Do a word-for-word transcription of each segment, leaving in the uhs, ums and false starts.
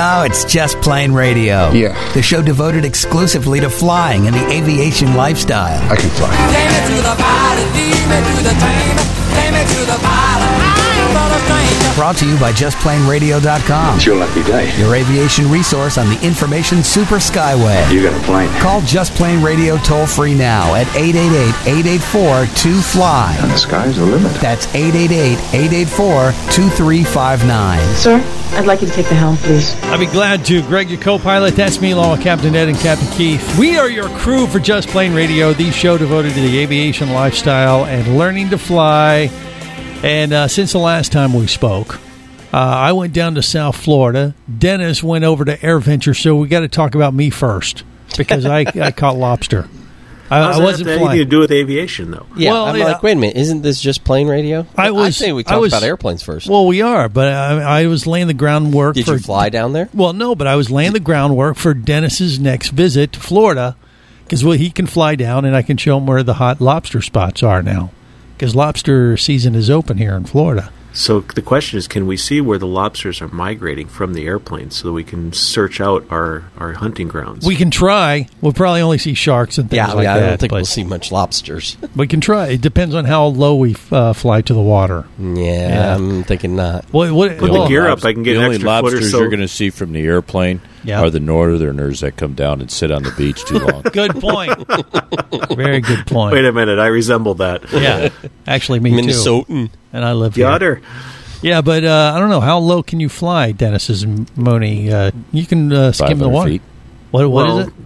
No, it's Just Plain Radio. Yeah. The show devoted exclusively to flying and the aviation lifestyle. I can fly. Take me to the pilot, lead me to the train. Take me to the pilot, I'm not a stranger. Brought to you by just plain radio dot com. It's your lucky day. Your aviation resource on the information super skyway. You got a plane. Call Just Plain Radio toll free now at eight eight eight, eight eight four, two fly. And the sky's the limit. That's eight eight eight, eight eight four, two three five nine. Sir, I'd like you to take the helm, please. I'd be glad to. Greg, your co-pilot. That's me, along with Captain Ed and Captain Keith. We are your crew for Just Plain Radio, the show devoted to the aviation lifestyle and learning to fly. And uh, since the last time we spoke, uh, I went down to South Florida. Dennis went over to AirVenture, so we got to talk about me first because I, I caught lobster. I, How's I that wasn't have flying. anything to do with aviation, though? Yeah, Well, I'm yeah. like, wait a minute, isn't this just plain radio? I was. I say we I talk was- about airplanes first. Well, we are, but I, I was laying the groundwork Did for. you fly down there? Well, no, but I was laying the groundwork for Dennis's next visit to Florida because well, he can fly down and I can show him where the hot lobster spots are now because lobster season is open here in Florida. So the question is, can we see where the lobsters are migrating from the airplane so that we can search out our, our hunting grounds? We can try. We'll probably only see sharks and things Yeah, like I that. don't think but we'll see much lobsters. we can try. It depends on how low we uh, fly to the water. yeah, Yeah. I'm thinking not. What, what, Put well, the gear up. I can get the an only extra foot or lobsters so. you're going to see from the airplane Yeah. are the northerners that come down and sit on the beach too long. Good point. Very good point. Wait a minute, I resemble that. Yeah, actually, me too. Minnesotan. And I live The here. otter. Yeah, but uh, I don't know. How low can you fly, Dennis? Is Moni? Uh, you can uh, skim the 500 water. feet. What? What Well, is it?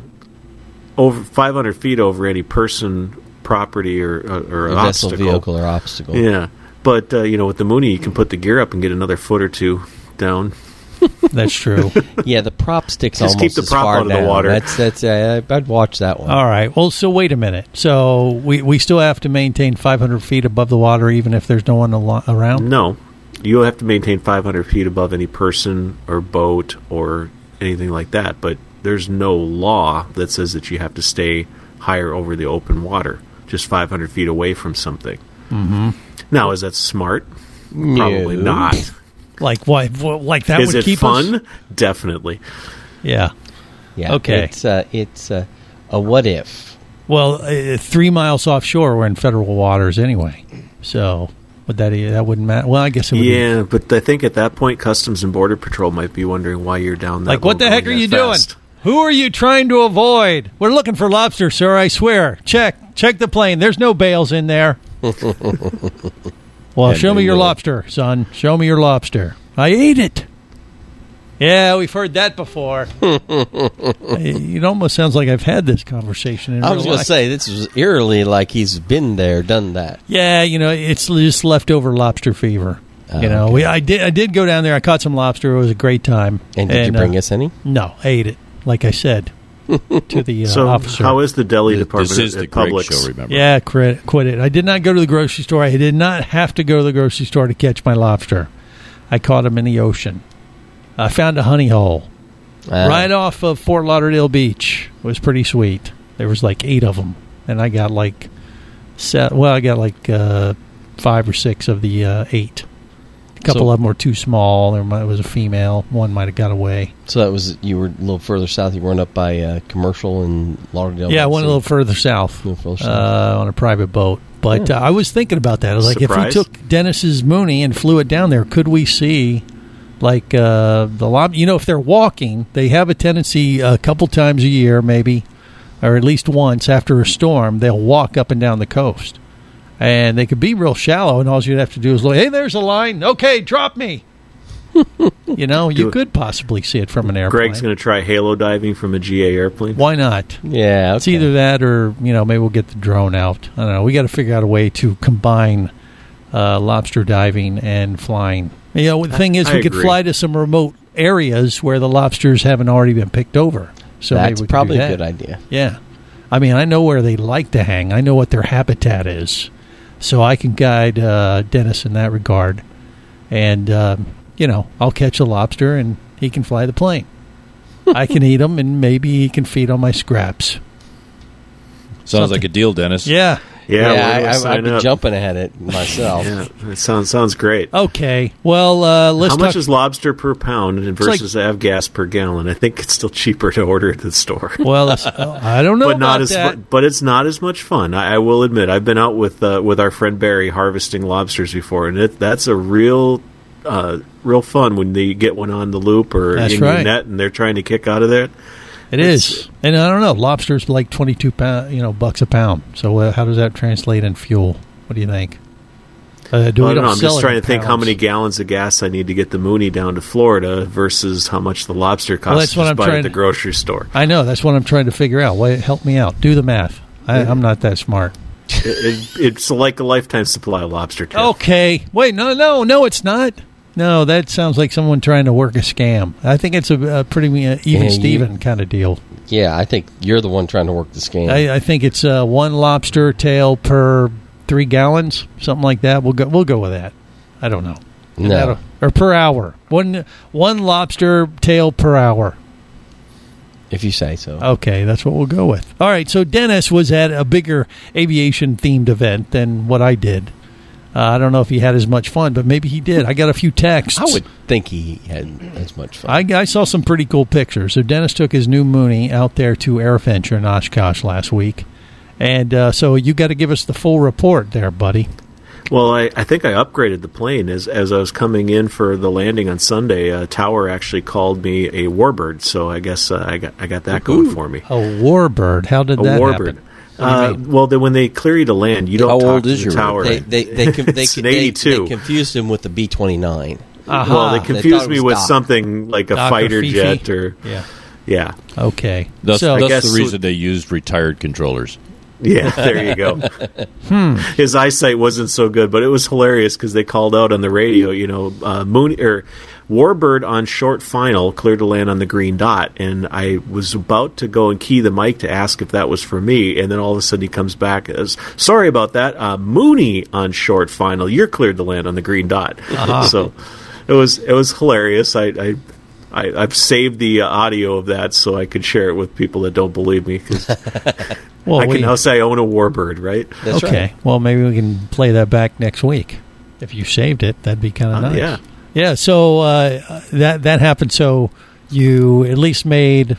Over five hundred feet over any person, property, or, uh, or A an vessel, obstacle. vehicle, or obstacle. Yeah. But, uh, you know, with the Mooney, you can put the gear up and get another foot or two down. That's true. Yeah, the prop sticks Just almost keep the as prop far out of the down. water. That's that's. Uh, I'd watch that one. All right. Well, so wait a minute. So we, we still have to maintain five hundred feet above the water, even if there's no one alo- around. No. You'll have to maintain five hundred feet above any person or boat or anything like that. But there's no law that says that you have to stay higher over the open water, just five hundred feet away from something. Mm-hmm. Now, is that smart? Probably No. not. Like why? Like that Is would it keep fun? us. Definitely. Yeah. Yeah. Okay. It's uh, it's uh, a what if. Well, uh, three miles offshore, we're in federal waters anyway. So would that that wouldn't matter? Well, I guess it would. Yeah, but I think at that point, Customs and Border Patrol might be wondering why you're down that Like, what low the heck going are you that doing? fast. Who are you trying to avoid? We're looking for lobster, sir. I swear. Check, check the plane. There's no bales in there. Well, And show me they your will. lobster, son. Show me your lobster. I ate it. Yeah, we've heard that before. It almost sounds like I've had this conversation in I real was going to life. say this was eerily like he's been there, done that. Yeah, you know, it's just leftover lobster fever. Oh, you know, okay. we I did I did go down there. I caught some lobster. It was a great time. And did you bring uh, us any? No, I ate it. Like I said to the uh, So, officer. how is the deli This, department this is at the Greg Publix? show, remember? Yeah, quit, quit it. I did not go to the grocery store. I did not have to go to the grocery store to catch my lobster. I caught them in the ocean. I found a honey hole Uh, right off of Fort Lauderdale Beach. It was pretty sweet. There was like eight of them, and I got like set. Well, I got like uh, five or six of the uh, eight. A couple So- of them were too small. There might, was a female. One might have got away. So that was you were a little further south. You weren't up by uh, Commercial in Lauderdale. Yeah, I went a So- little further south, A little further uh, on a private boat. But uh, I was thinking about that. I was like, Surprise. if we took Dennis's Mooney and flew it down there, could we see, like, uh, the lob? You know, if they're walking, they have a tendency a couple times a year, maybe, or at least once after a storm, they'll walk up and down the coast. And they could be real shallow, and all you'd have to do is look, hey, there's a line. Okay, drop me. You know, you Do it. could possibly see it from an airplane. Greg's going to try halo diving from a G A airplane. Why not? Yeah, okay. It's either that or, you know, maybe we'll get the drone out. I don't know. We got to figure out a way to combine uh, lobster diving and flying. You know, the thing is, I we could agree. fly to some remote areas where the lobsters haven't already been picked over. So maybe That's we could probably do a that. good idea. Yeah. I mean, I know where they like to hang. I know what their habitat is. So I can guide uh, Dennis in that regard. And, um, you know, I'll catch a lobster and he can fly the plane. I can eat them and maybe he can feed on my scraps. Sounds Something. like a deal, Dennis. Yeah. Yeah, yeah where do I I, I've, sign I've been up? jumping at it myself. Yeah, it sounds sounds great. Okay. Well, uh, let's How talk. much is lobster per pound and versus avgas per gallon? I think it's still cheaper to order at the store. well, let's- uh, I don't know but not about as that. fu- but it's not as much fun. I, I will admit, I've been out with uh, with our friend Barry harvesting lobsters before, and it, that's a real uh, real fun when they get one on the loop or That's in right. your net and they're trying to kick out of there. It is, and I don't know. Lobster's like twenty-two pound, you know, bucks a pound. So uh, how does that translate in fuel? What do you think? Uh, do Well, I we don't know. I'm sell just it trying in to think how pounds? many gallons of gas I need to get the Mooney down to Florida versus how much the lobster costs Well, that's to what just I'm buy trying at the to- grocery store. I know that's what I'm trying to figure out. Why, help me out. Do the math. I, I'm not that smart. it, it, it's like a lifetime supply of lobster. Too. Okay. Wait. No. No. No. It's not. No. That sounds like someone trying to work a scam. I think it's a, a pretty uh, even Yeah, you- Steven kind of deal. Yeah, I think you're the one trying to work the scam. I, I think it's uh, one lobster tail per three gallons, something like that. We'll go. We'll go with that. I don't know. No. That'll- or per hour. One one lobster tail per hour. if you say so. Okay, that's what we'll go with. All right. So Dennis was at a bigger aviation themed event than what I did. Uh, I don't know if he had as much fun, but maybe he did. I got a few texts. I would think he had as much fun. I, I saw some pretty cool pictures. So Dennis took his new Mooney out there to AirVenture in Oshkosh last week. And uh, so you got to give us the full report there, buddy. Well, I, I think I upgraded the plane as as I was coming in for the landing on Sunday. Uh, Tower actually called me a warbird, so I guess uh, I got I got that going for me. A warbird. How did A that warbird. happen? Uh, well, then when they clear you to land, you don't How talk old to is the your tower. They they they, com- they, It's an they, they eighty-two. confused him with the B twenty-nine. Aha. Well, they They confused thought it me was with Doc. something like a Doc or fighter Fifi? jet or Yeah. yeah, Okay. That's, so, that's guess the so- reason they used retired controllers. yeah. There you go. His eyesight wasn't so good, but it was hilarious because they called out on the radio. You know, uh, Moon or Warbird on short final cleared to land on the green dot, and I was about to go and key the mic to ask if that was for me, and then all of a sudden he comes back as, "Sorry about that, uh, Mooney on short final. You're cleared to land on the green dot." So it was it was hilarious. I. I I, I've saved the uh, audio of that so I could share it with people that don't believe me. 'Cause well, I can we- now say I own a Warbird, right? That's okay. right. Well, maybe we can play that back next week. If you saved it, that'd be kind of Uh, nice. yeah. Yeah. So uh, that that happened. So you at least made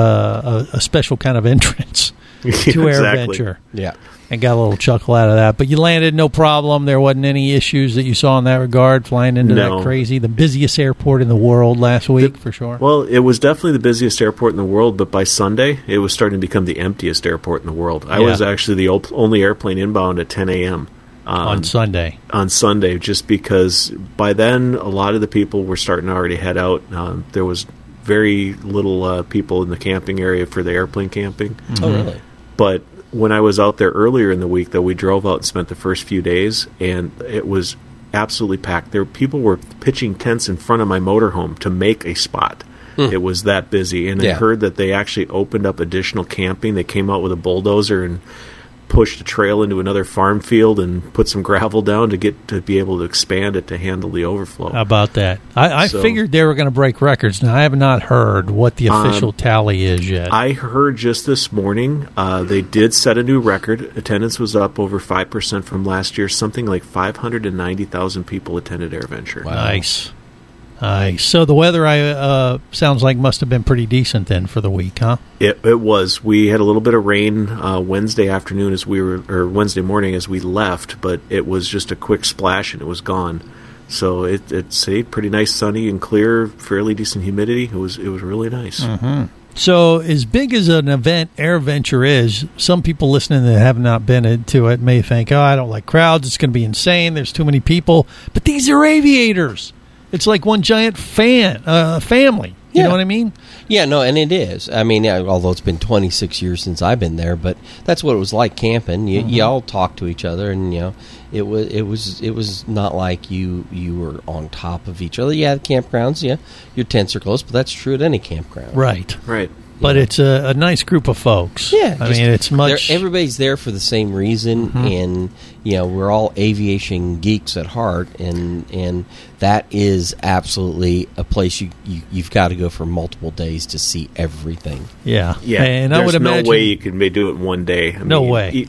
uh, a, a special kind of entrance to Exactly. AirVenture Yeah. and got a little chuckle out of that. But you landed no problem. There wasn't any issues that you saw in that regard. Flying into No. that crazy, the busiest airport in the world last week for sure. Well, it was definitely the busiest airport in the world, but by Sunday, it was starting to become the emptiest airport in the world. I Yeah. was actually the op- only airplane inbound at ten a.m. Um, on Sunday. on Sunday, just because by then a lot of the people were starting to already head out. Um, there was very little uh, people in the camping area for the airplane camping. Oh, really? But when I was out there earlier in the week, though, we drove out and spent the first few days, and it was absolutely packed. There, people were pitching tents in front of my motorhome to make a spot. It was that busy, and I Yeah. heard that they actually opened up additional camping. They came out with a bulldozer and pushed a trail into another farm field and put some gravel down to get to be able to expand it to handle the overflow. How about that? I, I So- figured they were going to break records. Now, I have not heard what the official Um, tally is yet. I heard just this morning uh, they did set a new record. Attendance was up over five percent from last year. Something like five hundred ninety thousand people attended AirVenture. Nice. Nice. So the weather, I uh, sounds like, must have been pretty decent then for the week, huh? It, it was. We had a little bit of rain uh, Wednesday afternoon as we were, or Wednesday morning as we left, but it was just a quick splash and it was gone. So it, it stayed pretty nice, sunny and clear, fairly decent humidity. It was it was really nice. Mm-hmm. So as big as an event AirVenture is, some people listening that have not been into it may think, oh, I don't like crowds. It's going to be insane. There's too many people. But these are aviators. It's like one giant fan, uh, family. You Yeah. know what I mean? Yeah, no, and it is. I mean, yeah, although it's been twenty-six years since I've been there, but that's what it was like camping. You, Mm-hmm. you all talk to each other, and you know, it was it was it was not like you you were on top of each other. Yeah, the campgrounds, yeah, your tents are close, but that's true at any campground. Right. Right. But it's a, a nice group of folks. Yeah, I just- mean, it's much. they're- everybody's there for the same reason, Mm-hmm. and you know we're all aviation geeks at heart, and and that is absolutely a place you, you you've got to go for multiple days to see everything. yeah. Yeah, And I there's would imagine. no way you could may do it in one day. I No mean, way. e-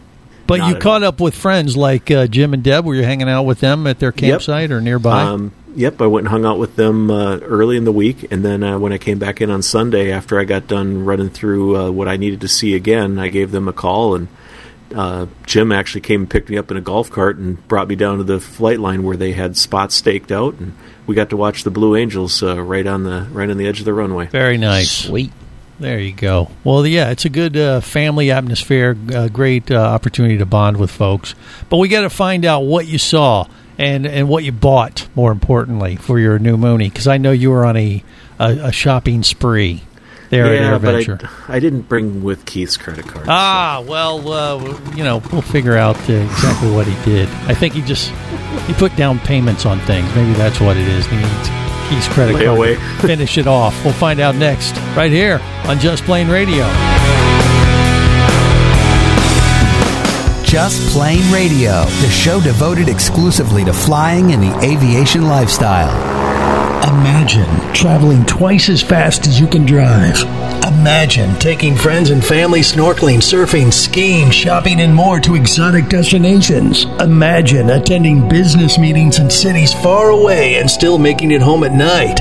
But Not you at caught all. up with friends like uh, Jim and Deb. Were you hanging out with them at their campsite or nearby? Um, yep, I went and hung out with them uh, early in the week, and then uh, when I came back in on Sunday after I got done running through uh, what I needed to see again, I gave them a call, and uh, Jim actually came and picked me up in a golf cart and brought me down to the flight line where they had spots staked out, and we got to watch the Blue Angels uh, right on the right on the edge of the runway. Very nice. Sweet. There you go. Well, yeah, it's a good uh, family atmosphere, uh, great uh, opportunity to bond with folks. But we got to find out what you saw and, and what you bought, more importantly, for your new Mooney, because I know you were on a, a, a shopping spree there yeah, at but AirVenture. I, I didn't bring with Keith's credit card. Ah, well, uh, you know, we'll figure out uh, exactly what he did. I think he just he put down payments on things. Maybe that's what it is. He needs Keith's credit Lay card away. to finish it off. We'll find out next, right here on Just Plain Radio. Just Plain Radio, the show devoted exclusively to flying and the aviation lifestyle. Imagine traveling twice as fast as you can drive. Imagine taking friends and family snorkeling, surfing, skiing, shopping, and more to exotic destinations. Imagine attending business meetings in cities far away and still making it home at night.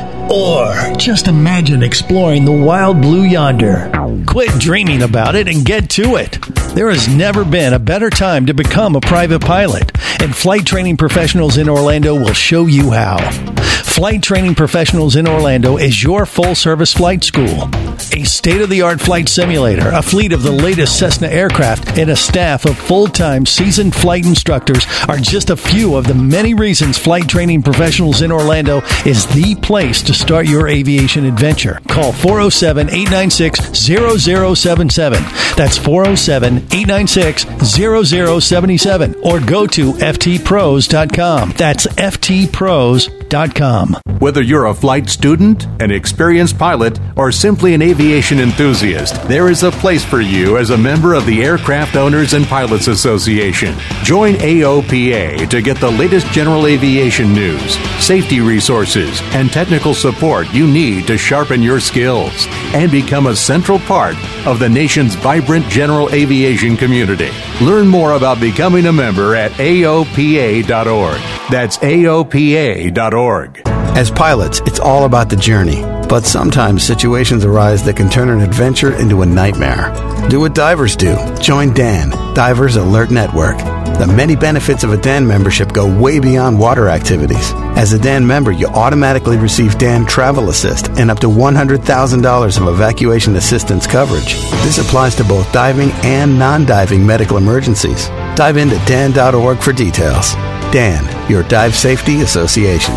Or just imagine exploring the wild blue yonder. Quit dreaming about it and get to it. There has never been a better time to become a private pilot, and Flight Training Professionals in Orlando will show you how. Flight Training Professionals in Orlando is your full-service flight school. A state-of-the-art flight simulator, a fleet of the latest Cessna aircraft, and a staff of full-time seasoned flight instructors are just a few of the many reasons Flight Training Professionals in Orlando is the place to start your aviation adventure. Call four oh seven, eight nine six, zero zero seven seven. That's four oh seven, eight nine six, zero zero seven seven. Or go to F T pros dot com. That's F T pros dot com. Whether you're a flight student, an experienced pilot, or simply an aviation enthusiast, there is a place for you as a member of the Aircraft Owners and Pilots Association. Join A O P A to get the latest general aviation news, safety resources, and technical support you need to sharpen your skills and become a central part of the nation's vibrant general aviation community. Learn more about becoming a member at A O P A dot org. That's A O P A dot org. As pilots, it's all about the journey. But sometimes situations arise that can turn an adventure into a nightmare. Do what divers do. Join D A N, Divers Alert Network. The many benefits of a D A N membership go way beyond water activities. As a D A N member, you automatically receive D A N Travel Assist and up to one hundred thousand dollars of evacuation assistance coverage. This applies to both diving and non-diving medical emergencies. Dive into D A N dot org for details. D A N, your Dive Safety Association.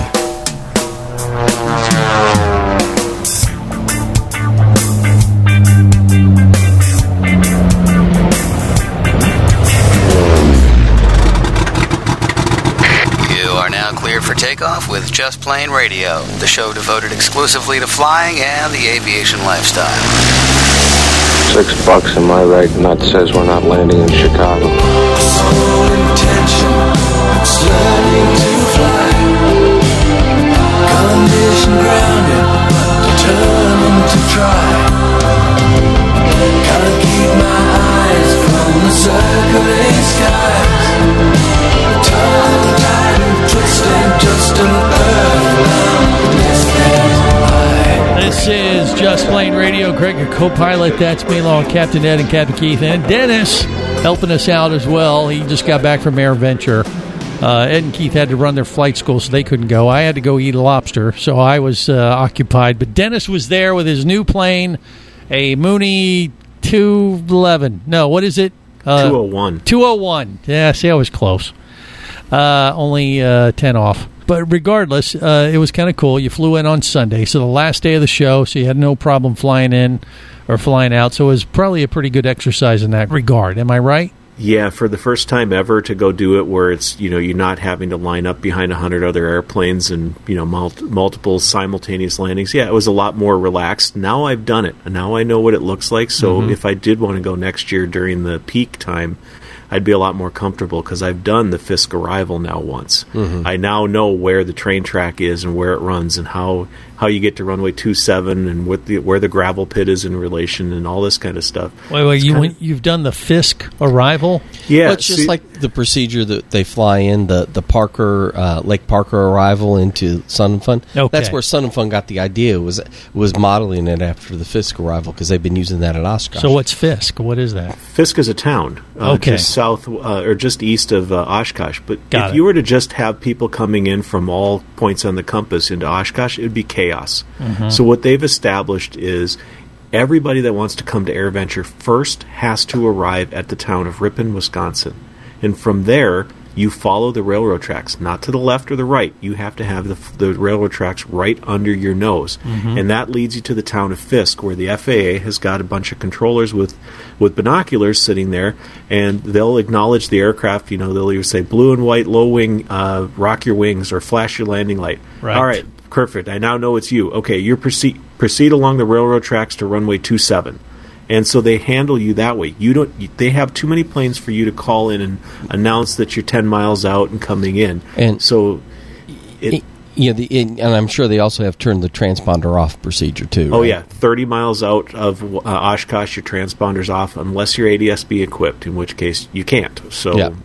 For takeoff with Just Plain Radio, the show devoted exclusively to flying and the aviation lifestyle. Six bucks and my right nut says we're not landing in Chicago. Sole intention, it's learning to fly. Condition grounded, determined to try. Gotta keep my eyes from the circling skies. Tongue tied and twisted, just an This is Just Plain Radio. Greg, your co-pilot. That's me, along with Captain Ed and Captain Keith. And Dennis helping us out as well. He just got back from AirVenture. Uh, Ed and Keith had to run their flight school, so they couldn't go. I had to go eat a lobster, so I was uh, occupied. But Dennis was there with his new plane, a Mooney two eleven. No, what is it? Uh, two oh one. two oh one. Yeah, see, I was close. Uh, only uh, ten off. But regardless, uh, it was kind of cool. You flew in on Sunday, so the last day of the show, so you had no problem flying in or flying out. So it was probably a pretty good exercise in that regard. Am I right? Yeah, for the first time ever to go do it where it's, you know, you're not having to line up behind a hundred other airplanes and, you know, mul- multiple simultaneous landings. Yeah, it was a lot more relaxed. Now I've done it. Now I know what it looks like. So mm-hmm. if I did want to go next year during the peak time, I'd be a lot more comfortable because I've done the Fisk arrival now once. Mhm. I now know where the train track is and where it runs and how, how you get to runway two seven and what the, where the gravel pit is in relation and all this kind of stuff. Wait, wait, It's you, kinda- when you've done the Fisk arrival? Yeah, Well, it's just see- like the procedure that they fly in the the Parker uh, Lake Parker arrival into Sun and Fun. Okay. That's where Sun and Fun got the idea, was was modeling it after the Fisk arrival because they've been using that at Oshkosh. So what's Fisk? What is that? Fisk is a town, uh, Okay. just south uh, or just east of uh, Oshkosh. But Got if it. you were to just have people coming in from all points on the compass into Oshkosh, it would be chaos. Mhm. So what they've established is everybody that wants to come to AirVenture first has to arrive at the town of Ripon, Wisconsin, and from there you follow the railroad tracks, not to the left or the right. You have to have the, the railroad tracks right under your nose. Mhm. And that leads you to the town of Fisk, where the F A A has got a bunch of controllers with, with binoculars sitting there, and they'll acknowledge the aircraft. You know, they'll either say blue and white, low wing, uh, rock your wings, or flash your landing light. Right. All right, perfect. I now know it's you. Okay, you proceed, proceed along the railroad tracks to runway two seven. And so they handle you that way. You don't. You, they have too many planes for you to call in and announce that you're ten miles out and coming in. And so, it, yeah, the, and I'm sure they also have turned the transponder off procedure too. oh right? yeah, thirty miles out of uh, Oshkosh, your transponders off unless you're A D S B equipped, in which case you can't. So, Yeah.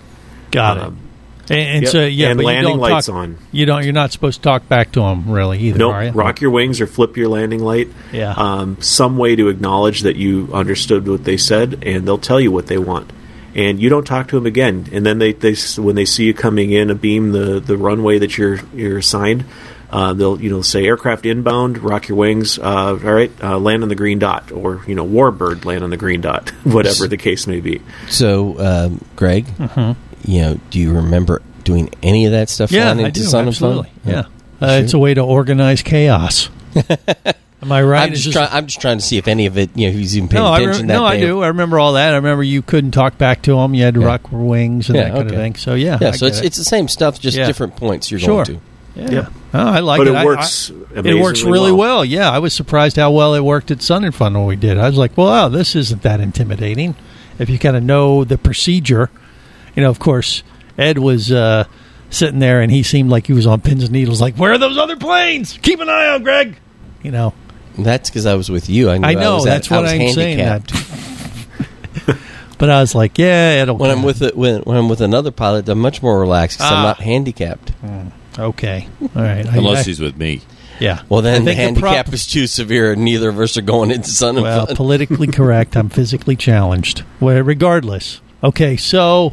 Got um, it. And, and yep. so, yeah, And but landing you don't lights talk, on. You don't. You're not supposed to talk back to them really either, Nope, are you? rock your wings or flip your landing light. Yeah. Um, some way to acknowledge that you understood what they said, and they'll tell you what they want. And you don't talk to them again. And then they, they when they see you coming in, a beam the, the runway that you're you're assigned, uh, they'll you know say aircraft inbound, rock your wings. Uh, all right, uh, land on the green dot, or you know Warbird, land on the green dot, whatever the case may be. So, um, Greg, Mhm. you know, do you remember doing any of that stuff? Yeah, flying I into do. Sun and Fun? Absolutely. Yeah. Oh, Uh, sure. it's a way to organize chaos. Am I right? I'm It's just, just- try, I'm just trying to see if any of it, you know, he's even paying no, I attention rem- that no, I day. do. I remember all that. I remember you couldn't talk back to them. You had to Yeah. rock your wings and Yeah, that kind okay. of thing. So yeah, Yeah, I so get it's it. it's the same stuff, just Yeah. different points you're Sure. going to. Yeah. Yep. Oh, I like But it. it I- works I- It works amazingly really well. well. Yeah, I was surprised how well it worked at Sun and Fun when we did. I was like, well, wow, this isn't that intimidating if you kind of know the procedure. You know, of course, Ed was uh, sitting there and he seemed like he was on pins and needles. Like, where are those other planes? Keep an eye out, Greg. You know. That's because I was with you. I, knew I I know, was at- that's I what was I'm saying, handicapped. But I was like, yeah, it'll. When I'm with a, when, when I'm with another pilot, I'm much more relaxed because Ah. I'm not handicapped. Okay, all right. I- Unless I- he's with me. Yeah. Well, then I the think the prop- handicap is too severe, and neither of us are going into Sun and Well, Fun. politically correct. I'm physically challenged. Well, regardless. Okay, so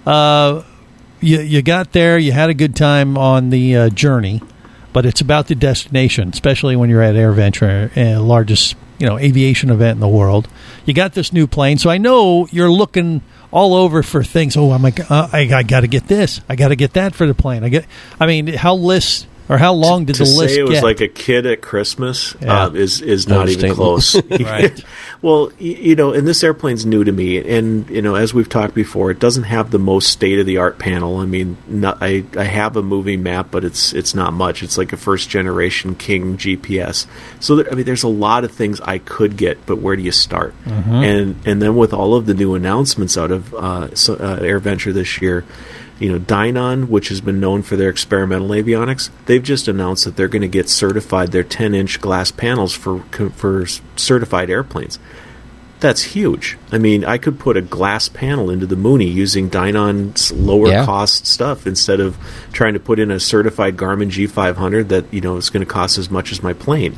uh, you you got there. You had a good time on the uh, journey, but it's about the destination, especially when you're at AirVenture, uh, largest you know aviation event in the world. You got this new plane, so I know you're looking all over for things. Oh, I'm like, uh, I, I got to get this. I got to get that for the plane. I get. I mean, how list or how long did to the list say it was get? like a kid at Christmas Yeah. uh, is is not even Understatement. close. Right. Well, y- you know, and this airplane's new to me, and you know, as we've talked before, it doesn't have the most state of the art panel. I mean, not, I I have a moving map, but it's it's not much. It's like a first generation King G P S. So there, I mean, there's a lot of things I could get, but where do you start? Mm-hmm. And and then with all of the new announcements out of uh, so, uh, AirVenture this year. You know, Dynon, which has been known for their experimental avionics, they've just announced that they're going to get certified their ten-inch glass panels for for certified airplanes. That's huge. I mean, I could put a glass panel into the Mooney using Dynon's lower Yeah. cost stuff instead of trying to put in a certified Garmin G five hundred that, you know, is going to cost as much as my plane.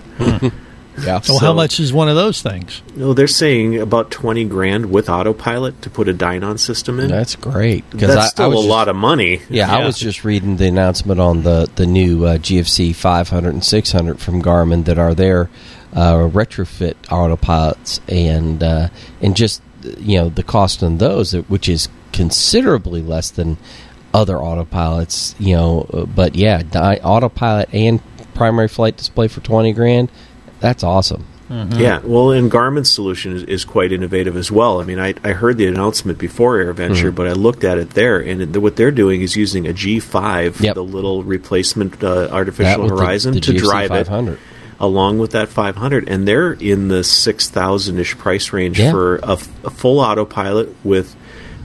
Yeah. So, how much is one of those things? No, they're saying about twenty grand with autopilot to put a Dynon system in. That's great. That's I, still I was a just- lot of money. Yeah, I was just reading the announcement on the the new uh, G F C five hundred and six hundred from Garmin that are their uh, retrofit autopilots, and uh, and just you know the cost on those, which is considerably less than other autopilots. You know, uh, but yeah, di- autopilot and primary flight display for twenty grand. That's awesome. Mm-hmm. Yeah, well, and Garmin's solution is, is quite innovative as well. I mean, I, I heard the announcement before AirVenture, Mhm. but I looked at it there, and it, what they're doing is using a G five, Yep. the little replacement uh, That artificial with the- horizon, the to G F C drive five it, hundred. along with that five hundred, and they're in the six thousand ish price range Yeah. for a, f- a full autopilot with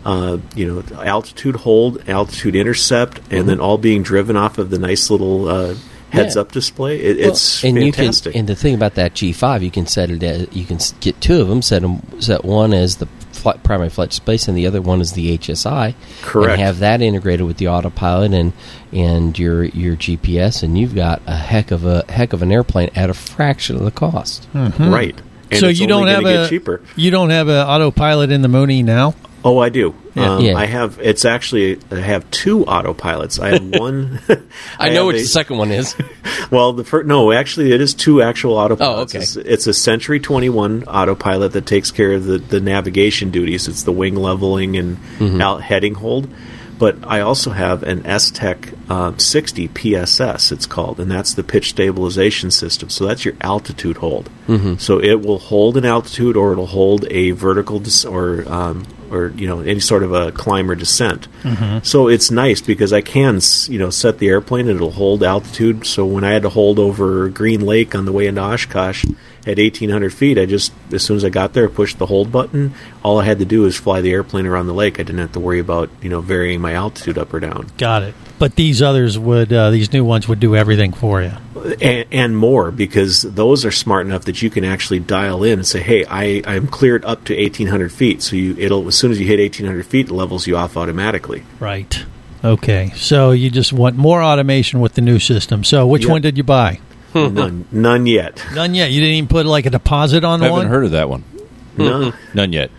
uh, you know, altitude hold, altitude intercept, and Mm-hmm. then all being driven off of the nice little uh, heads-up display. It, Well, it's and fantastic. You can, and the thing about that G five, you can set it. As, you can s- get two of them. Set them. Set one as the flight, primary flight space, and the other one is the H S I. Correct. And have that integrated with the autopilot and and your your G P S, and you've got a heck of a heck of an airplane at a fraction of the cost. Mhm. Right. And so it's you only don't have gonna a get cheaper. you don't have an autopilot in the Mooney now. Oh, I do. Yeah. Um, Yeah. I have. It's actually. I have two autopilots. I have one. I know have what a- the second one is. Well, the first, no, actually, it is two actual autopilots. Oh, okay. It's, it's a Century twenty-one autopilot that takes care of the, the navigation duties. It's the wing leveling and Mhm. out heading hold. But I also have an S-Tech um, sixty P S S, it's called, and that's the pitch stabilization system. So that's your altitude hold. Mhm. So it will hold an altitude, or it'll hold a vertical des- or um, or you know any sort of a climb or descent. Mhm. So it's nice because I can s- you know set the airplane and it'll hold altitude. So when I had to hold over Green Lake on the way into Oshkosh at eighteen hundred feet, I just as soon as I got there, I pushed the hold button. All I had to do was fly the airplane around the lake. I didn't have to worry about you know varying my altitude up or down. Got it. But these others would, uh, these new ones would do everything for you. And, and more, because those are smart enough that you can actually dial in and say, "Hey, I I'm cleared up to eighteen hundred feet." So you it'll as soon as you hit eighteen hundred feet, it levels you off automatically. Right. Okay. So you just want more automation with the new system. So which Yep. one did you buy? None, none yet. None yet. You didn't even put like a deposit on I one. haven't heard of that one. None. None yet.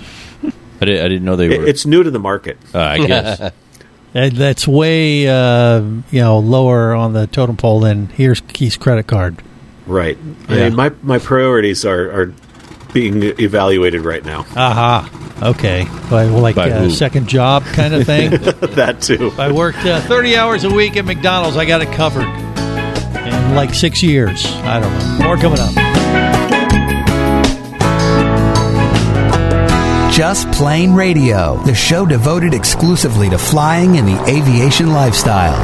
I, did, I didn't know they It- were. it's new to the market. Uh, I guess. And that's way uh, you know lower on the totem pole than here's Keith's credit card. Right. I Yeah. mean, my my priorities are, are being evaluated right now. Aha. Okay. Well, like By a who? second job kind of thing. That too. I worked uh, thirty hours a week at McDonald's. I got it covered in like six years. I don't know. More coming up. Just Plain Radio, the show devoted exclusively to flying and the aviation lifestyle.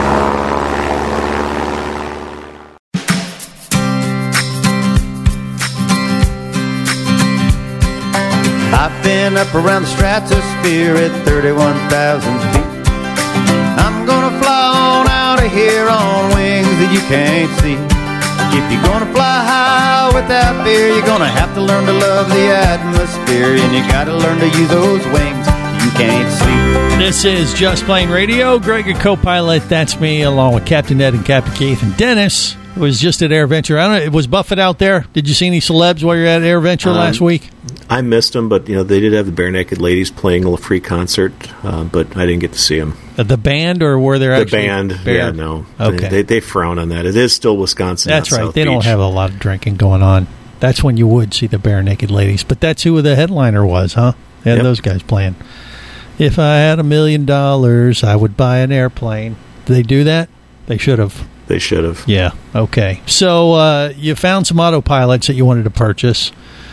I've been up around the stratosphere at thirty-one thousand feet. I'm gonna fly on out of here on wings that you can't see. If you're gonna fly high without fear, you're gonna have to learn to love the atmosphere, and you gotta learn to use those wings you can't see. This is Just Plain Radio. Greg, your co-pilot. That's me, along with Captain Ed and Captain Keith. And Dennis was just at AirVenture. I don't know. Was Buffett out there? Did you see any celebs while you were at AirVenture Um, last week? I missed them, but you know they did have the Bare Naked Ladies playing a free concert, uh, but I didn't get to see them. Uh, the band, or were there The actually band, Bear- yeah, no, Okay. they, they frown on that. It is still Wisconsin. That's not right. South They don't Beach. have a lot of drinking going on. That's when you would see the Bare Naked Ladies. But that's who the headliner was, huh? They had Yep. those guys playing. If I had a million dollars, I would buy an airplane. Did they do that? They should have. They should have. Yeah. Okay. So uh, you found some autopilots that you wanted to purchase.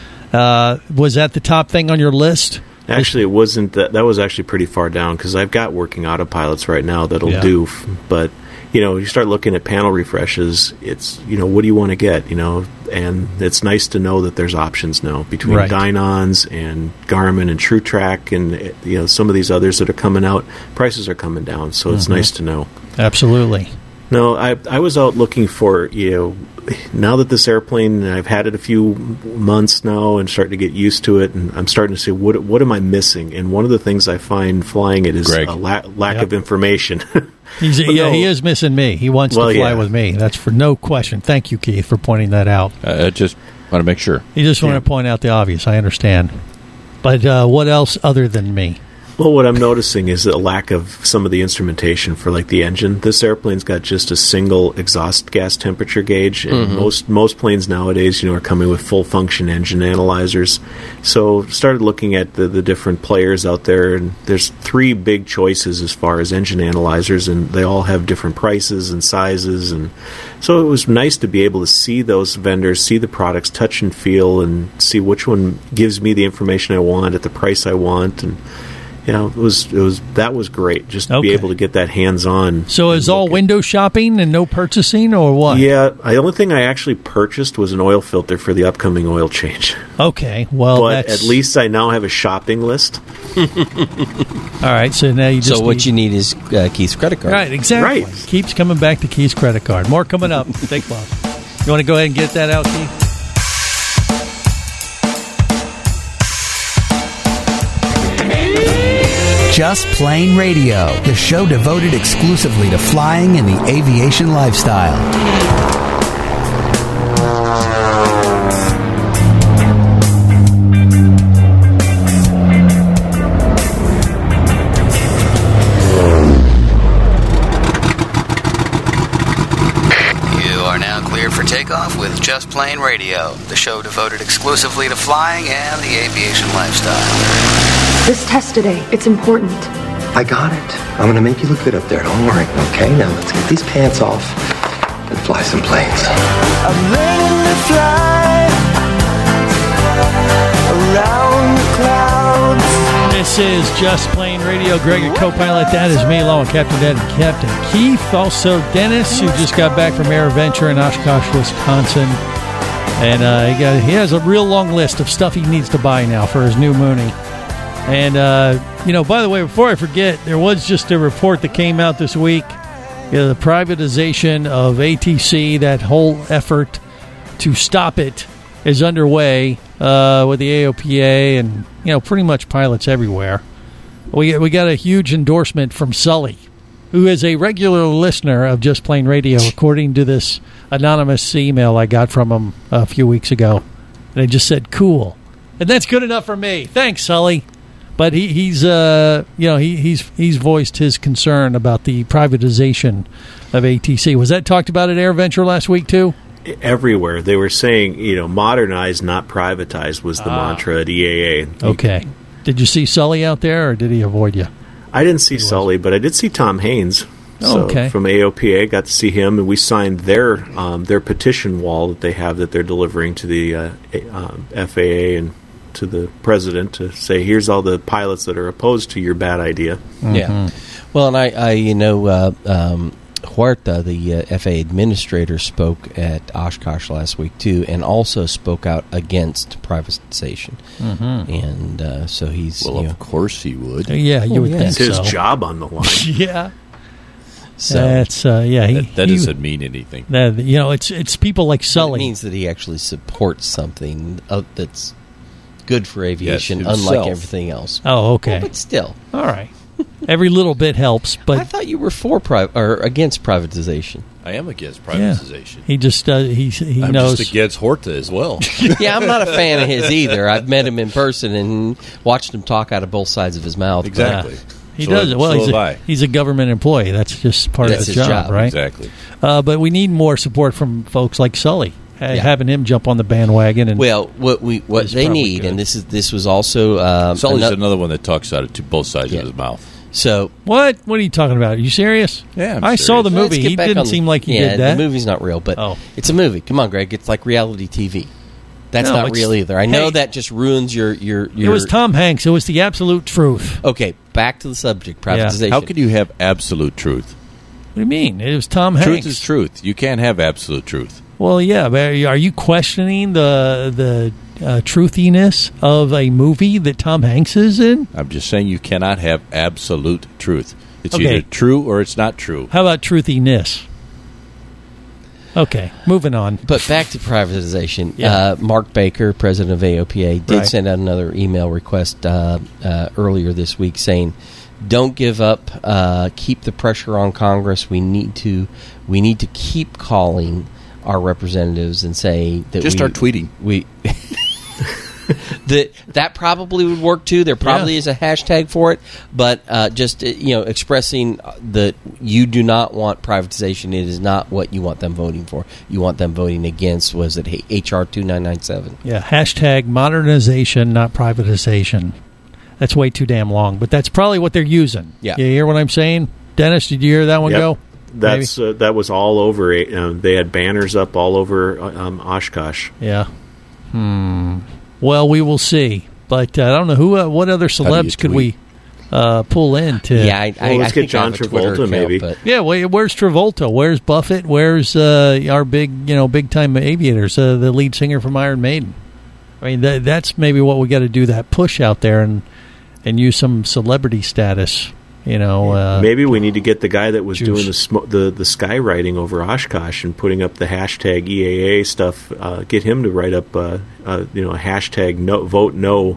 Uh, was that the top thing on your list? Actually, it wasn't. That, that was actually pretty far down because I've got working autopilots right now that'll Yeah. do. f- But you know, you start looking at panel refreshes. It's you know, what do you want to get? You know, and it's nice to know that there's options now between Right. Dynons and Garmin and TrueTrack and uh, you know some of these others that are coming out. Prices are coming down, so it's Mhm. nice to know. Absolutely. No, I I was out looking for you know now that this airplane I've had it a few months now and starting to get used to it, and I'm starting to say what what am I missing? And one of the things I find flying it is Greg. a la- lack Yep. of information. He's, But yeah, no. he is missing me. He wants Well, to fly yeah. with me. That's for no question. Thank you, Keith, for pointing that out. I just want to make sure. You just want to point out the obvious. I understand. But uh, what else other than me? Well, what I'm noticing is a lack of some of the instrumentation for like the engine. This airplane's got just a single exhaust gas temperature gauge, and Mhm. most most planes nowadays, you know, are coming with full function engine analyzers. So started looking at the, the different players out there, and there's three big choices as far as engine analyzers, and they all have different prices and sizes, and so it was nice to be able to see those vendors, see the products, touch and feel, and see which one gives me the information I want at the price I want, and you know, it was it was that was great just to Okay. be able to get that hands on. So is all window shopping and no purchasing, or what? Yeah, the only thing I actually purchased was an oil filter for the upcoming oil change. Okay, well, but that's at least I now have a shopping list. all right. So now you just So what you need is uh, Keith's credit card. right, exactly. Right. Keeps coming back to Keith's credit card. More coming up. Think Bob. You want to go ahead and get that out, Keith? Just Plain Radio, the show devoted exclusively to flying and the aviation lifestyle. You are now cleared for takeoff with Just Plain Radio, the show devoted exclusively to flying and the aviation lifestyle. This test today, it's important. I got it. I'm gonna make you look good up there. Don't worry, okay? Now let's get these pants off and fly some planes. I'm learning to fly around the clouds. This is Just Plain Radio. Greg, your co-pilot. That is me, along with Captain Ed and Captain Keith. Also, Dennis, who just got back from AirVenture in Oshkosh, Wisconsin. And uh, he, got, he has a real long list of stuff he needs to buy now for his new Mooney. And, uh, you know, by the way, before I forget, there was just a report that came out this week. You know, the privatization of A T C, that whole effort to stop it is underway uh, with the A O P A and, you know, pretty much pilots everywhere. We, we got a huge endorsement from Sully, who is a regular listener of Just Plain Radio, according to this anonymous email I got from him a few weeks ago. And it just said, cool. And that's good enough for me. Thanks, Sully. But he, he's, uh, you know, he, he's he's voiced his concern about the privatization of A T C. Was that talked about at AirVenture last week too? Everywhere they were saying, you know, modernize, not privatize, was the Ah. mantra at E A A. Okay. Did you see Sully out there, or did he avoid you? I didn't see Sully, but I did see Tom Haynes. So Okay. from A O P A, got to see him, and we signed their um, their petition wall that they have that they're delivering to the uh, A- um, F A A and to the president to say, here's all the pilots that are opposed to your bad idea. Yeah. Well, and I, I you know, uh, um, Huerta, the uh, F A A administrator, spoke at Oshkosh last week, too, and also spoke out against privatization. Mhm. And uh, so he's... Well, you of know, course he would. Yeah, you Oh, would yeah. think It's his so. job on the line. Yeah. So That's, uh, yeah. He, That, that he- doesn't mean anything. that, you know, it's it's people like it Sully. means that he actually supports something uh, that's good for aviation, himself. unlike everything else. Oh, okay. Well, but still. All right. Every little bit helps, I but thought you were for pri- or against privatization. I am against yeah, privatization. he just uh, he he I'm knows. just against Horta as well. Yeah, I'm not a fan of his either. I've met him in person and watched him talk out of both sides of his mouth. but- Exactly. He So- does it well. so he's have a, I. he's a government employee. That's just part That's of his, his job, job. right? Exactly. Uh, but we need more support from folks like Sully, ha- Yeah. having him jump on the bandwagon. And Well, what we what Is they probably need, good. and this is this was also um, Sully's ano- another one that talks out of to both sides Yeah. of his mouth. so. what? What are you talking about? Are you serious? Yeah, I'm I saw the serious. Let's movie. get He back didn't on the- seem like he yeah, did that. The movie's not real, but Oh. it's a movie. Come on, Greg. It's like reality T V. That's No, not it's- real either. I know hey. that just ruins your your. It your was Tom Hanks. It was the absolute truth. Okay, back to the subject. Privatization. How could you have absolute truth? What do you mean? It was Tom Hanks. Truth is truth. You can't have absolute truth. Well, yeah, but are you- are you questioning the the uh, truthiness of a movie that Tom Hanks is in? I'm just saying you cannot have absolute truth. It's Okay. either true or it's not true. How about truthiness? Okay, moving on. But back to privatization. Yeah. Uh, Mark Baker, president of A O P A, did Right. send out another email request uh, uh, earlier this week saying, "Don't give up. Uh, keep the pressure on Congress. We need to. We need to keep calling our representatives and say that Just we, start tweeting. We that that probably would work too. There probably Yeah. is a hashtag for it, but uh, just uh, you know, expressing that you do not want privatization. It is not what you want them voting for. You want them voting against. Was it H R two nine nine seven? Yeah, hashtag modernization, not privatization. That's way too damn long, but that's probably what they're using. Yeah. You hear what I'm saying? Dennis, did you hear that one Yep. go? That's uh, that was all over. Uh, they had banners up all over um, Oshkosh. Yeah. Hmm. Well, we will see. But uh, I don't know who. Uh, what other do you celebs could we? uh, pull in to. Yeah, I, well, I, let's I get think John I have a Travolta, Twitter maybe. account, but- Yeah, well, where's Travolta? Where's Buffett? Where's uh, our big, you know, big time aviators? Uh, the lead singer from Iron Maiden. I mean, th- that's maybe what we got to do. That push out there and and use some celebrity status. You know, uh, maybe we need to get the guy that was juice. doing the sm- the the skywriting over Oshkosh and putting up the hashtag E A A stuff. Uh, get him to write up, uh, uh, you know, a hashtag no vote no.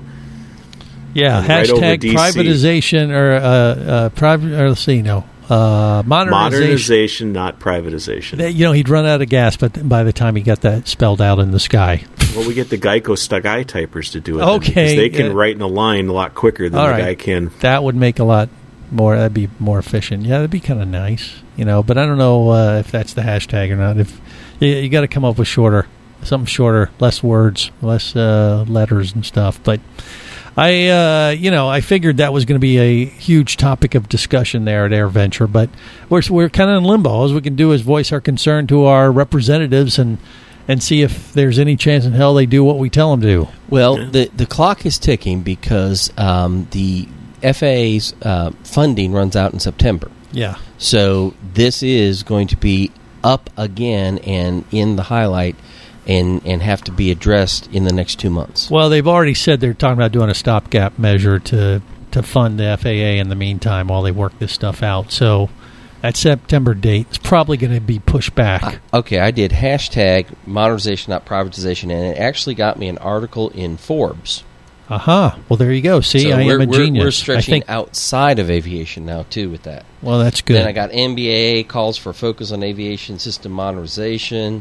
Yeah, and right over hashtag D C. privatization or uh, uh, private. Or let's see, no, uh, modernization. Modernization, not privatization. That- You know, he'd run out of gas, but by the time he got that spelled out in the sky. Well, we get the Geico Sky typers to do it. Okay, then, because they can yeah. write in a line a lot quicker than All the right. guy can. That would make a lot more. That'd be more efficient. Yeah, that'd be kind of nice, you know. But I don't know uh, if that's the hashtag or not. If you, you got to come up with shorter, something shorter, less words, less uh, letters and stuff. But I, uh, you know, I figured that was going to be a huge topic of discussion there at AirVenture. But we're we're kind of in limbo. All we can do is voice our concern to our representatives and. And see if there's any chance in hell they do what we tell them to do. Well, the the clock is ticking because um, the F A A's uh, funding runs out in September. Yeah. So this is going to be up again and in the highlight and, and have to be addressed in the next two months. Well, they've already said they're talking about doing a stopgap measure to, to fund the F A A in the meantime while they work this stuff out. So that September date is probably going to be pushed back. Uh, okay, I did hashtag modernization, not privatization, and it actually got me an article in Forbes. Aha. Uh-huh. Well, there you go. See, so I we're, am a we're, genius. We're stretching I think, outside of aviation now, too, with that. Well, that's good. Then I got N B A A calls for focus on aviation system modernization,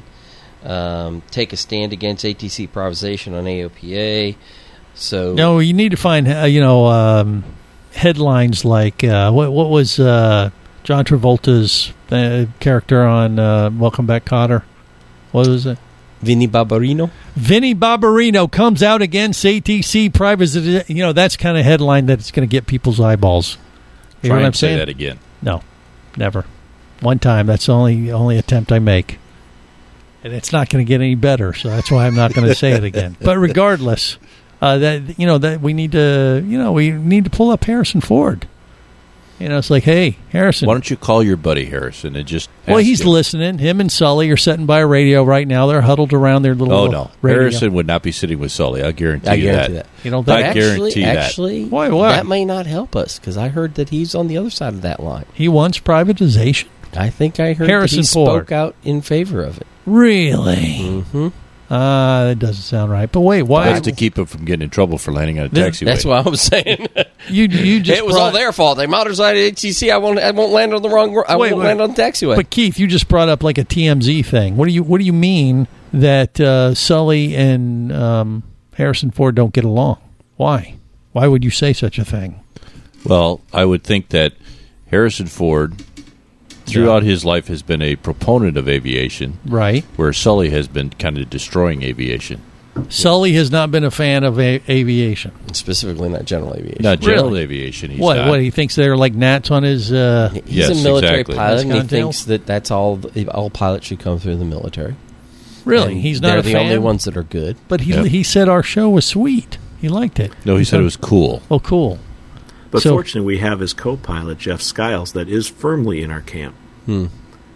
um, take a stand against A T C privatization on A O P A. So no, you need to find, uh, you know, um, headlines like, uh, what, what was uh, John Travolta's uh, character on uh, Welcome Back, Kotter? What was it? Vinny Barbarino? Vinny Barbarino comes out against A T C privatization. You know, that's kind of headline that's going to get people's eyeballs. You Try know what and I'm say saying? that again. No, never. One time. That's the only, only attempt I make. And it's not going to get any better, so that's why I'm not going to say it again. But regardless, uh, that you know that we need to, you know, we need to pull up Harrison Ford. You know, it's like, hey, Harrison. Why don't you call your buddy Harrison and just Well, ask he's him? listening. Him and Sully are sitting by a radio right now. They're huddled around their little Oh, no. radio. Harrison would not be sitting with Sully. I guarantee, I you guarantee that. that. You don't think? I actually, guarantee that. Actually, Why, what? that may not help us because I heard that he's on the other side of that line. He wants privatization? I think I heard Harrison that he Ford. spoke out in favor of it. Really? Mm-hmm. Uh, that doesn't sound right. But wait, why? That's to keep him from getting in trouble for landing on a Th- taxiway. That's what I was saying. You you just it was brought, all their fault. They modernized A T C. I won't. I won't land on the wrong. I Wait, won't wait. land on the taxiway. But Keith, you just brought up like a T M Z thing. What do you What do you mean that uh, Sully and um, Harrison Ford don't get along? Why? Why would you say such a thing? Well, I would think that Harrison Ford, throughout his life, has been a proponent of aviation, Right. where Sully has been kind of destroying aviation. Sully has not been a fan of a- aviation. Specifically, not general aviation. Not general Really? aviation. He's What? not. What he thinks they're like gnats on his. Uh, He's Yes, a military exactly. pilot, and he Scottsdale? thinks that that's all. All pilots should come through the military. really, And he's not they're a the fan. only ones that are good. But he Yep. he said our show was sweet. He liked it. No, he said it was cool. Oh, cool. But So- fortunately, we have his co-pilot, Jeff Skiles, that is firmly in our camp. Hmm.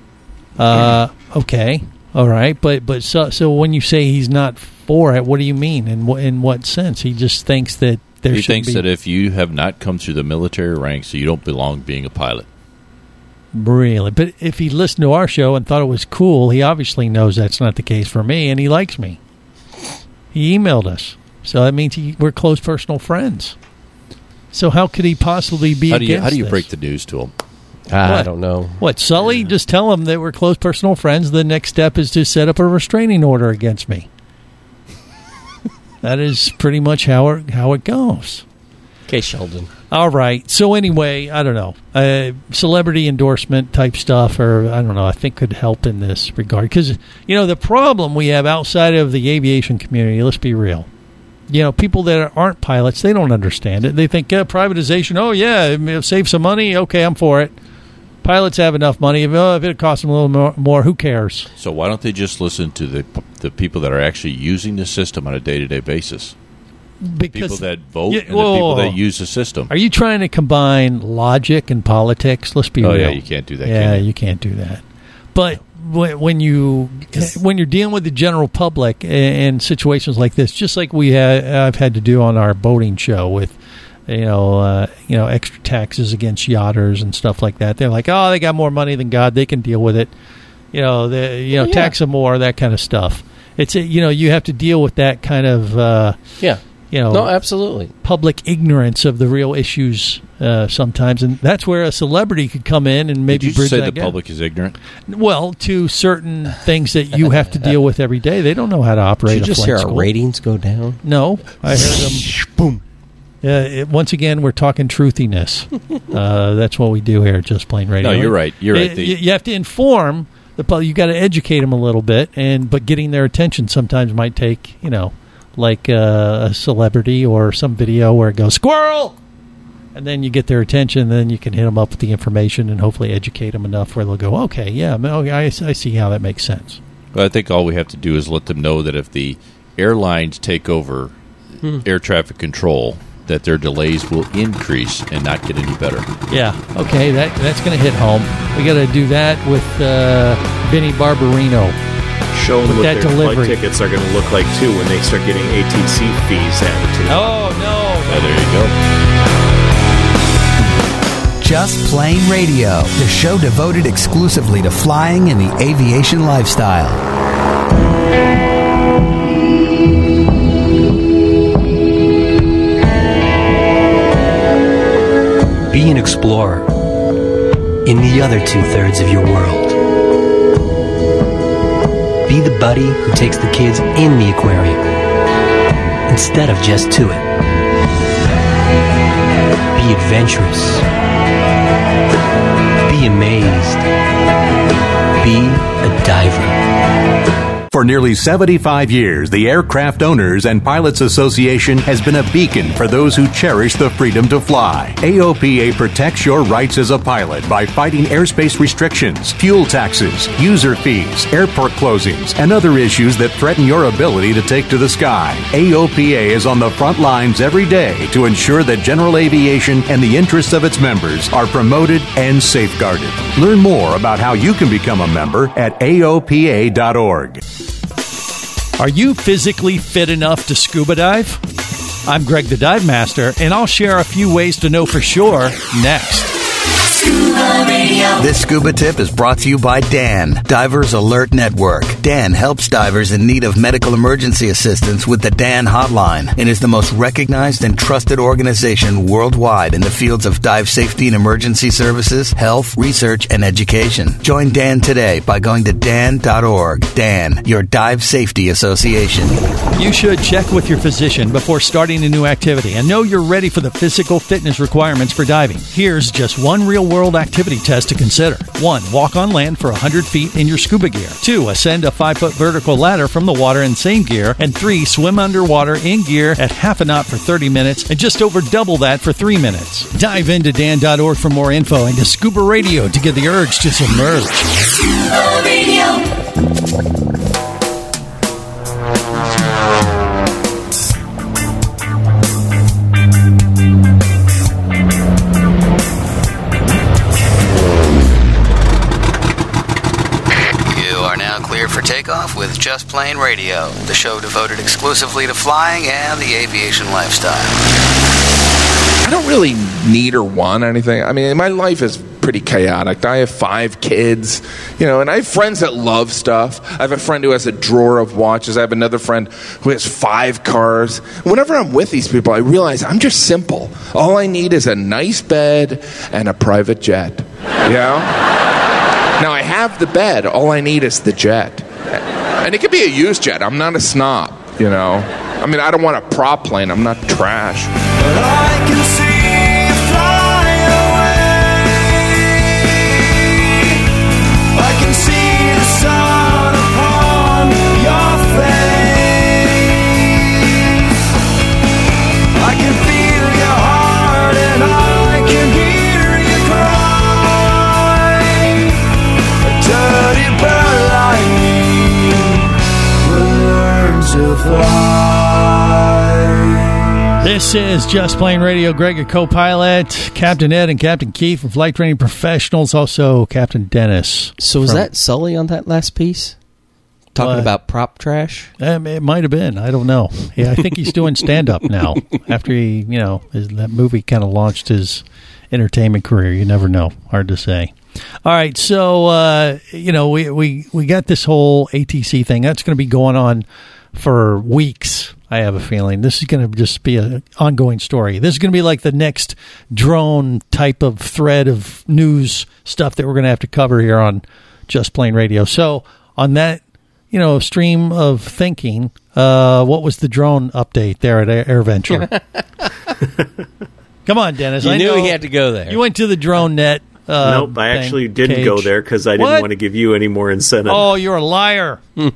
Uh, okay, all right, but but so so when you say he's not for it, what do you mean? In what in what sense? He just thinks that there He should thinks be that if you have not come through the military ranks, you don't belong being a pilot. really. But if he listened to our show and thought it was cool, he obviously knows that's not the case for me, and he likes me. He emailed us, so that means he, we're close personal friends. So how could he possibly be How do you against how do you this? break the news to him? I What? don't know. What, Sully? Just tell him that we're close personal friends. The next step is to set up a restraining order against me. That is pretty much how it, how it goes. Okay, Sheldon. All right. So anyway, I don't know. Uh, celebrity endorsement type stuff, or I don't know, I think could help in this regard. Because, you know, the problem we have outside of the aviation community, let's be real. You know, people that aren't pilots, they don't understand it. They think uh, privatization, oh, yeah, it'll save some money. Okay, I'm for it. Pilots have enough money. If, oh, if it costs them a little more, more, who cares? So why don't they just listen to the the people that are actually using the system on a day to day basis? Because, people that vote yeah, and whoa, the people whoa. that use the system. Are you trying to combine logic and politics? Let's be Oh, real. yeah, you can't do that, Yeah, can you? you can't do that. But when when you when you're dealing with the general public in situations like this, just like we had, I've had to do on our boating show with, you know, uh, you know, extra taxes against yachters and stuff like that. They're like, oh, they got more money than God, they can deal with it. You know, they, you know, Yeah. tax them more, that kind of stuff. It's a, you know, you have to deal with that kind of uh, Yeah. you know, No, absolutely. public ignorance of the real issues uh, sometimes, and that's where a celebrity could come in and maybe Did you bridge say that the gap. public is ignorant? Well, to certain things that you have to deal with every day, they don't know how to operate Did you a just flight hear our school. ratings go down? No, I heard them. Boom. Yeah, it, once again, we're talking truthiness. uh, that's what we do here at Just Plain Radio. No, you're right. You're right. Uh, The- you, you have to inform the public. You got to educate them a little bit, and but getting their attention sometimes might take, you know, like uh, a celebrity or some video where it goes squirrel, and then you get their attention. And then you can hit them up with the information and hopefully educate them enough where they'll go, okay, yeah, okay, I, I see how that makes sense. Well, I think all we have to do is let them know that if the airlines take over Hmm. air traffic control, that their delays will increase and not get any better. Yeah, okay, that that's going to hit home. We got to do that with uh, Vinny Barbarino. Show them with what that their delivery. flight tickets are going to look like, too, when they start getting A T C fees added to them. Oh, no. Yeah, there you go. Just Plain Radio, the show devoted exclusively to flying and the aviation lifestyle. Be an explorer in the other two-thirds of your world. Be the buddy who takes the kids in the aquarium instead of just to it. Be adventurous. Be amazed. Be a diver. For nearly seventy-five years, the Aircraft Owners and Pilots Association has been a beacon for those who cherish the freedom to fly. A O P A protects your rights as a pilot by fighting airspace restrictions, fuel taxes, user fees, airport closings, and other issues that threaten your ability to take to the sky. A O P A is on the front lines every day to ensure that general aviation and the interests of its members are promoted and safeguarded. Learn more about how you can become a member at A O P A dot org. Are you physically fit enough to scuba dive? I'm Greg the Dive Master, and I'll share a few ways to know for sure next. Scuba Radio. This scuba tip is brought to you by Dan, Divers Alert Network. Dan helps divers in need of medical emergency assistance with the Dan Hotline and is the most recognized and trusted organization worldwide in the fields of dive safety and emergency services, health, research, and education. Join Dan today by going to dan dot org. Dan, your dive safety association. You should check with your physician before starting a new activity and know you're ready for the physical fitness requirements for diving. Here's just one real-world activity test to consider. One, walk on land for one hundred feet in your scuba gear. Two, ascend a five-foot vertical ladder from the water in same gear. And three, swim underwater in gear at half a knot for thirty minutes and just over double that for three minutes. Dive into dan dot org for more info and to Scuba Radio to get the urge to submerge. Scuba Radio. For takeoff with Just Plain Radio, the show devoted exclusively to flying and the aviation lifestyle. I don't really need or want anything. I mean, my life is pretty chaotic. I have five kids, you know, and I have friends that love stuff. I have a friend who has a drawer of watches. I have another friend who has five cars. Whenever I'm with these people, I realize I'm just simple. All I need is a nice bed and a private jet, you know? Now, I have the bed. All I need is the jet. And it could be a used jet. I'm not a snob, you know. I mean, I don't want a prop plane. I'm not trash. But I can see you fly away. I can see the sun upon your face. I can feel your heart and I can hear you cry. A dirty bird like me will learn to fly. This is Just Plain Radio. Greg, a co-pilot, Captain Ed and Captain Keith from Flight Training Professionals, also Captain Dennis. So was from, that Sully on that last piece? Talking uh, about prop trash? Um, it might have been. I don't know. Yeah, I think he's doing stand-up now. After he, you know, his, that movie kind of launched his entertainment career. You never know. Hard to say. All right, so, uh, you know, we, we, we got this whole A T C thing. That's going to be going on for weeks. I have a feeling this is going to just be an ongoing story. This is going to be like the next drone type of thread of news stuff that we're going to have to cover here on Just Plain Radio. So on that, you know, stream of thinking, uh, what was the drone update there at AirVenture? Come on, Dennis. You I knew know he had to go there. You went to the drone net. Uh, nope, I thing, actually didn't cage. go there because I didn't What? want to give you any more incentive. Oh, you're a liar. He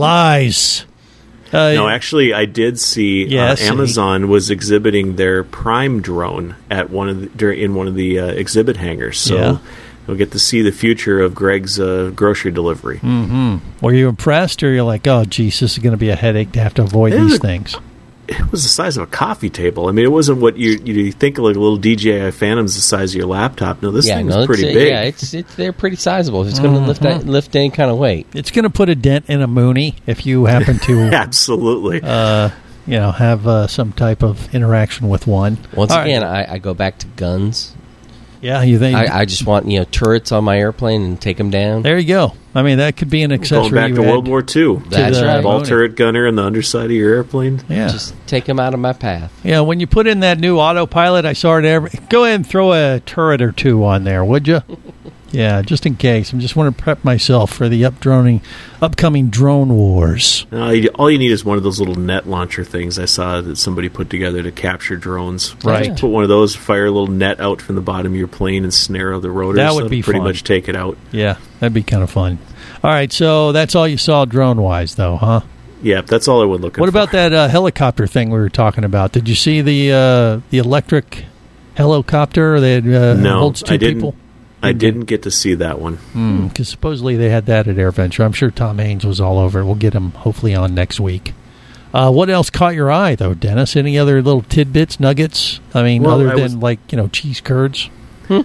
lies. Uh, no, actually, I did see Yes, uh, Amazon was exhibiting their Prime drone at one of the, during, in one of the uh, exhibit hangars. So Yeah. we'll get to see the future of Greg's uh, grocery delivery. Mm-hmm. Were you impressed, or you're like, oh, geez, this is going to be a headache to have to avoid It these was- things? It was the size of a coffee table. I mean, it wasn't what you you think like a little D J I Phantom's the size of your laptop. No, this yeah, thing no, was pretty it's, big. Yeah, it's, it's they're pretty sizable. It's going to lift that, lift any kind of weight. It's going to put a dent in a Mooney if you happen to, Absolutely. uh, you know, have uh, some type of interaction with one. Once All again, right. I, I go back to guns. Yeah, you think? I, I just want you know turrets on my airplane and take them down. There you go. I mean, that could be an accessory. Going back you to add World War Two. That's the right. Ball Mooney. turret gunner on the underside of your airplane. Yeah. Just take them out of my path. Yeah, when you put in that new autopilot, I saw it every. Go ahead and throw a turret or two on there, would you? Yeah, just in case. I'm just want to prep myself for the up droning, upcoming drone wars. No, you, all you need is one of those little net launcher things I saw that somebody put together to capture drones. Right. Just put one of those, fire a little net out from the bottom of your plane and snare the rotors. That would That'll be pretty fun. much take it out. Yeah, that'd be kind of fun. All right, so that's all you saw drone-wise, though, huh? Yeah, that's all I would look at. What about that uh, helicopter thing we were talking about? Did you see the uh, the electric helicopter that uh, No, holds two I didn't. people? I didn't get to see that one. Because supposedly they had that at AirVenture. I'm sure Tom Haynes was all over it. We'll get him hopefully on next week. Uh, what else caught your eye, though, Dennis? Any other little tidbits, nuggets? I mean, Well, other I than, was- like, you know, cheese curds? Well,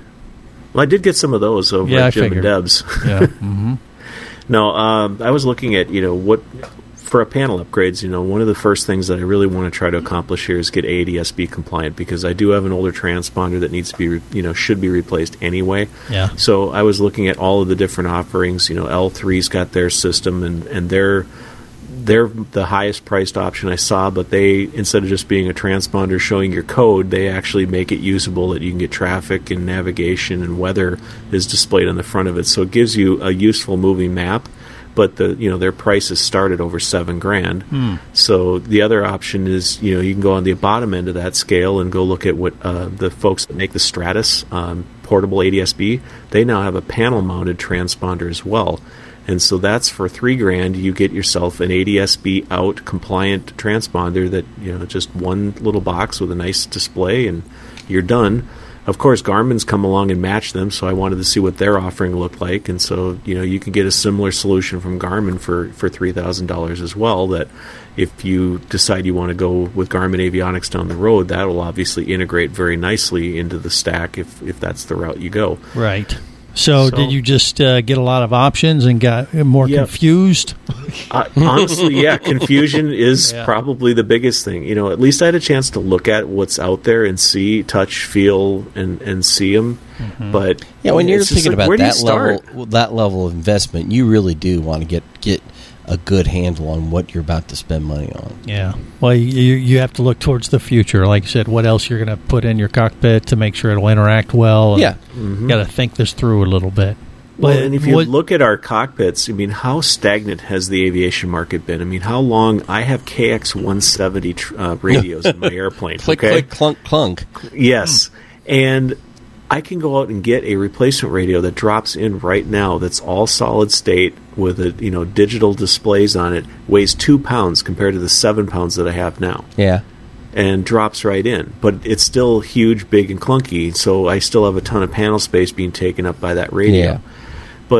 I did get some of those over Yeah, I at Jim figured. and Deb's. Yeah. Mm-hmm. No, um, I was looking at, you know, what for a panel upgrades, you know, one of the first things that I really want to try to accomplish here is get A D S B compliant because I do have an older transponder that needs to be, re- you know, should be replaced anyway. Yeah. So I was looking at all of the different offerings. You know, L three's got their system, and, and they're they're the highest priced option I saw, but they, instead of just being a transponder showing your code, they actually make it usable that you can get traffic and navigation and weather is displayed on the front of it. So it gives you a useful moving map, but the you know their prices start at over seven grand. Hmm. So the other option is, you know, you can go on the bottom end of that scale and go look at what uh, the folks that make the Stratus um, portable A D S B, they now have a panel mounted transponder as well. And so that's for three grand. You get yourself an A D S B out compliant transponder that, you know, just one little box with a nice display, and you're done. Of course, Garmin's come along and matched them, so I wanted to see what their offering looked like. And so, you know, you can get a similar solution from Garmin for, for three thousand dollars as well, that if you decide you want to go with Garmin Avionics down the road, that will obviously integrate very nicely into the stack if, if that's the route you go. Right. So, So- did you just uh, get a lot of options and got more Yep. confused? Uh, honestly, yeah, confusion is Yeah. probably the biggest thing. You know, at least I had a chance to look at what's out there and see, touch, feel, and, and see them. Mm-hmm. But Yeah, when you're it's just thinking like, about where do you that start? level, that level of investment, you really do want to get get a good handle on what you're about to spend money on. Yeah. Well, you you have to look towards the future. Like you said, what else you're going to put in your cockpit to make sure it'll interact well. and Yeah. Mhm. Got to think this through a little bit. Well, But and if you what- look at our cockpits, I mean, how stagnant has the aviation market been? I mean, how long? I have K X one seventy tr- uh, radios in my airplane. Click, okay? click, clunk, clunk. Yes. And I can go out and get a replacement radio that drops in right now that's all solid state with a, you know, digital displays on it, weighs two pounds compared to the seven pounds that I have now. Yeah. And drops right in. But it's still huge, big, and clunky, so I still have a ton of panel space being taken up by that radio. Yeah. But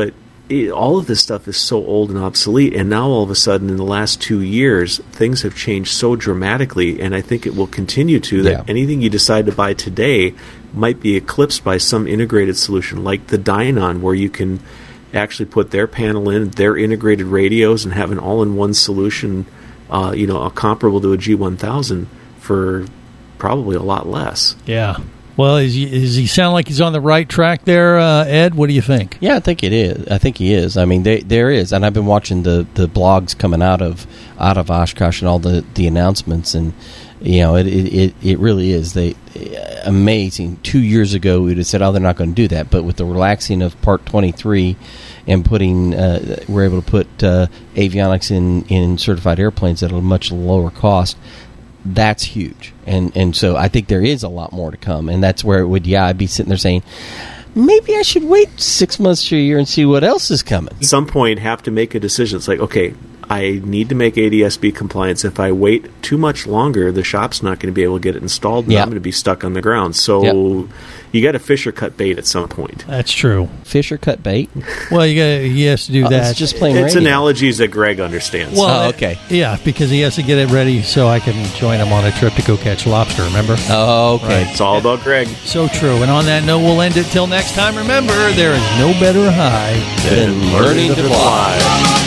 it, all of this stuff is so old and obsolete, and now all of a sudden in the last two years things have changed so dramatically, and I think it will continue to, that Yeah. anything you decide to buy today might be eclipsed by some integrated solution like the Dynon, where you can actually put their panel in, their integrated radios, and have an all-in-one solution, uh, you know, comparable to a G one thousand for probably a lot less. Yeah. Well, is he, does he sound like he's on the right track there, uh, Ed? What do you think? Yeah, I think it is. I think he is. I mean, they, there is, and I've been watching the, the blogs coming out of out of Oshkosh and all the, the announcements, and you know, it it, it really is. They amazing. Two years ago, we'd have said, "Oh, they're not going to do that," but with the relaxing of Part twenty-three and putting, uh, we're able to put uh, avionics in in certified airplanes at a much lower cost. That's huge, and and so I think there is a lot more to come, and that's where it would. Yeah, I'd be sitting there saying, maybe I should wait six months to a year and see what else is coming. At some point, have to make a decision. It's like, okay, I need to make A D S B compliance. If I wait too much longer, the shop's not going to be able to get it installed, and Yeah. I'm going to be stuck on the ground. So Yep. you got to fish or cut bait at some point. That's true. Fish or cut bait? Well, you got he has to do Uh, that. it's just plain It's radio. analogies that Greg understands. Well, Oh, uh, okay. Yeah, because he has to get it ready so I can join him on a trip to go catch lobster, remember? Oh, okay. It's all about Greg. So true. And on that note, we'll end it till next time. Remember, there is no better high Then learning to fly.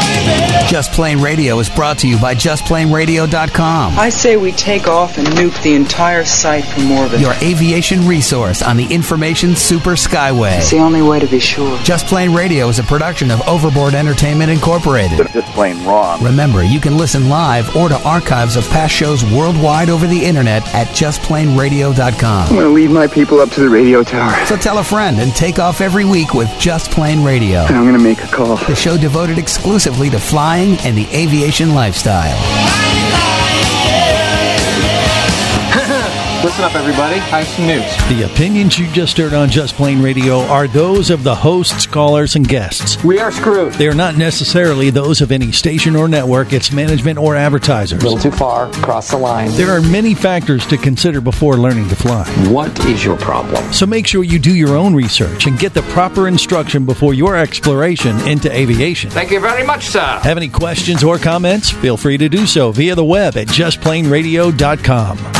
Just Plain Radio is brought to you by just plain radio dot com, I say we take off and nuke the entire site from orbit. your aviation resource on the information super skyway. It's the only way to be sure. Just Plain Radio is a production of Overboard Entertainment Incorporated. Just plain wrong. Remember, you can listen live or to archives of past shows worldwide over the internet at just plain radio dot com. I'm going to lead my people up to the radio tower. So tell a friend and take off every week with Just Plain Radio, And I'm going to make a call. the show devoted exclusively to flying and the aviation lifestyle. Listen up, everybody. I have some news. The opinions you just heard on Just Plain Radio are those of the hosts, callers, and guests. We are screwed. They are not necessarily those of any station or network, its management, or advertisers. A little too far. Cross the line. There are many factors to consider before learning to fly. What is your problem? So make sure you do your own research and get the proper instruction before your exploration into aviation. Thank you very much, sir. Have any questions or comments? Feel free to do so via the web at just plain radio dot com.